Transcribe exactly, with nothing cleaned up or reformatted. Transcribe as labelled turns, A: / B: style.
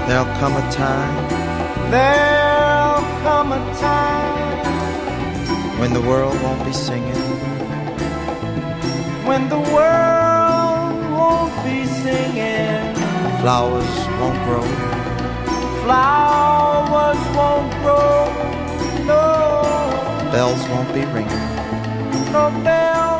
A: There'll come a time,
B: there'll come a time
A: when the world won't be singing,
B: when the world won't be singing,
A: flowers won't grow,
B: flowers won't grow, no,
A: bells won't be ringing,
B: no bells